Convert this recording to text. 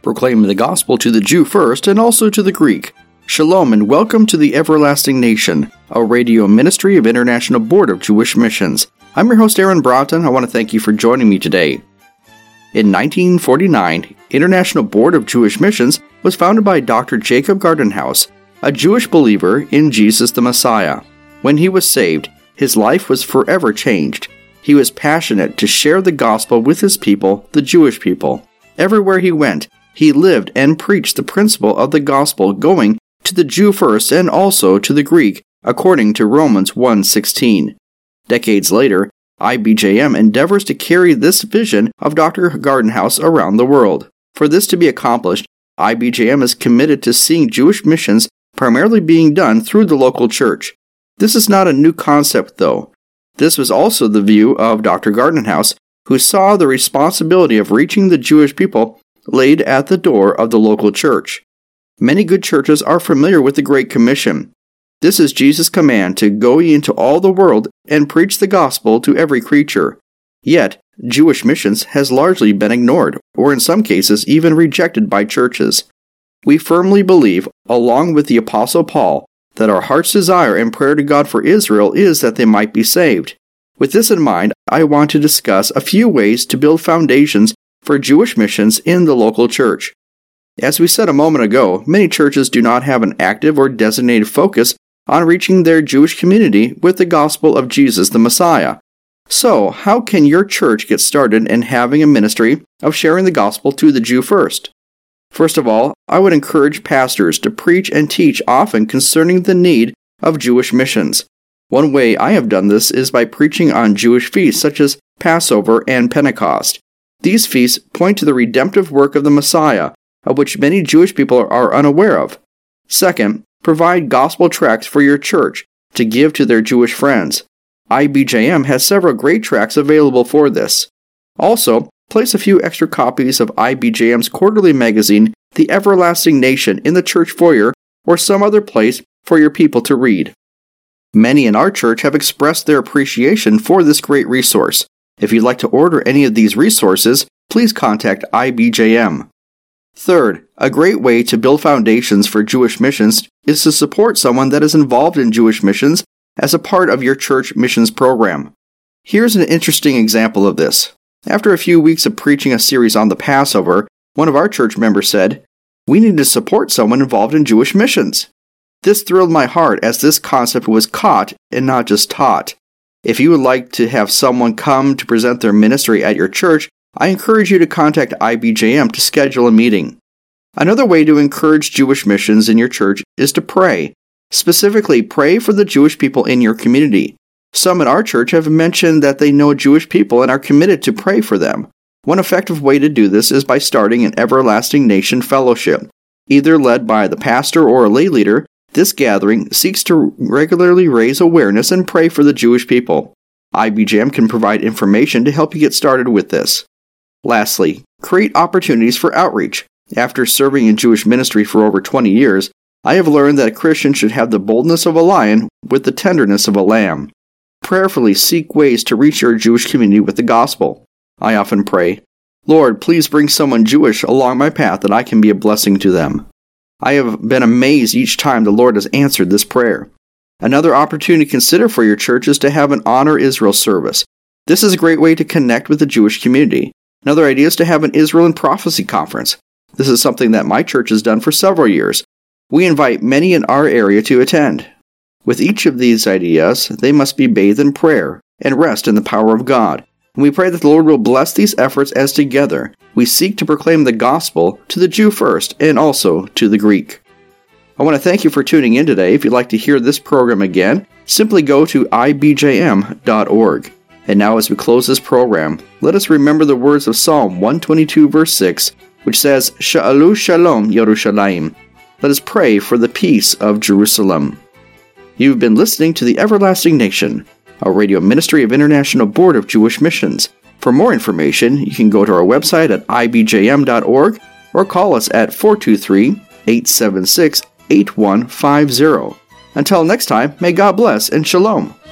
proclaiming the gospel to the Jew first and also to the Greek. Shalom and welcome to the Everlasting Nation, a radio ministry of International Board of Jewish Missions. I'm your host Aaron Broughton. I want to thank you for joining me today. In 1949, International Board of Jewish Missions was founded by Dr. Jacob Gardenhaus, a Jewish believer in Jesus the Messiah. When he was saved, his life was forever changed. He was passionate to share the gospel with his people, the Jewish people. Everywhere he went, he lived and preached the principle of the gospel, going to the Jew first and also to the Greek, according to Romans 1:16. Decades later, IBJM endeavors to carry this vision of Dr. Gardenhaus around the world. For this to be accomplished, IBJM is committed to seeing Jewish missions primarily being done through the local church. This is not a new concept, though. This was also the view of Dr. Gardenhaus, who saw the responsibility of reaching the Jewish people laid at the door of the local church. Many good churches are familiar with the Great Commission. This is Jesus' command to go ye into all the world and preach the gospel to every creature. Yet, Jewish missions has largely been ignored, or in some cases even rejected by churches. We firmly believe, along with the Apostle Paul, that our heart's desire and prayer to God for Israel is that they might be saved. With this in mind, I want to discuss a few ways to build foundations for Jewish missions in the local church. As we said a moment ago, many churches do not have an active or designated focus on reaching their Jewish community with the gospel of Jesus the Messiah. So, how can your church get started in having a ministry of sharing the gospel to the Jew first? First of all, I would encourage pastors to preach and teach often concerning the need of Jewish missions. One way I have done this is by preaching on Jewish feasts such as Passover and Pentecost. These feasts point to the redemptive work of the Messiah, of which many Jewish people are unaware of. Second, provide gospel tracts for your church to give to their Jewish friends. IBJM has several great tracts available for this. Also, place a few extra copies of IBJM's quarterly magazine, The Everlasting Nation, in the church foyer or some other place for your people to read. Many in our church have expressed their appreciation for this great resource. If you'd like to order any of these resources, please contact IBJM. Third, a great way to build foundations for Jewish missions is to support someone that is involved in Jewish missions as a part of your church missions program. Here's an interesting example of this. After a few weeks of preaching a series on the Passover, one of our church members said, "We need to support someone involved in Jewish missions." This thrilled my heart as this concept was caught and not just taught. If you would like to have someone come to present their ministry at your church, I encourage you to contact IBJM to schedule a meeting. Another way to encourage Jewish missions in your church is to pray. Specifically, pray for the Jewish people in your community. Some in our church have mentioned that they know Jewish people and are committed to pray for them. One effective way to do this is by starting an Everlasting Nation Fellowship. Either led by the pastor or a lay leader, this gathering seeks to regularly raise awareness and pray for the Jewish people. IBJM can provide information to help you get started with this. Lastly, create opportunities for outreach. After serving in Jewish ministry for over 20 years, I have learned that a Christian should have the boldness of a lion with the tenderness of a lamb. Prayerfully seek ways to reach your Jewish community with the gospel. I often pray, "Lord, please bring someone Jewish along my path that I can be a blessing to them." I have been amazed each time the Lord has answered this prayer. Another opportunity to consider for your church is to have an Honor Israel service. This is a great way to connect with the Jewish community. Another idea is to have an Israel in Prophecy conference. This is something that my church has done for several years. We invite many in our area to attend. With each of these ideas, they must be bathed in prayer and rest in the power of God. And we pray that the Lord will bless these efforts as together we seek to proclaim the gospel to the Jew first and also to the Greek. I want to thank you for tuning in today. If you'd like to hear this program again, simply go to ibjm.org. And now as we close this program, let us remember the words of Psalm 122 verse 6, which says, "Sha'alu shalom Yerushalayim." Let us pray for the peace of Jerusalem. You've been listening to The Everlasting Nation, a radio ministry of International Board of Jewish Missions. For more information, you can go to our website at ibjm.org or call us at 423-876-8150. Until next time, may God bless and shalom.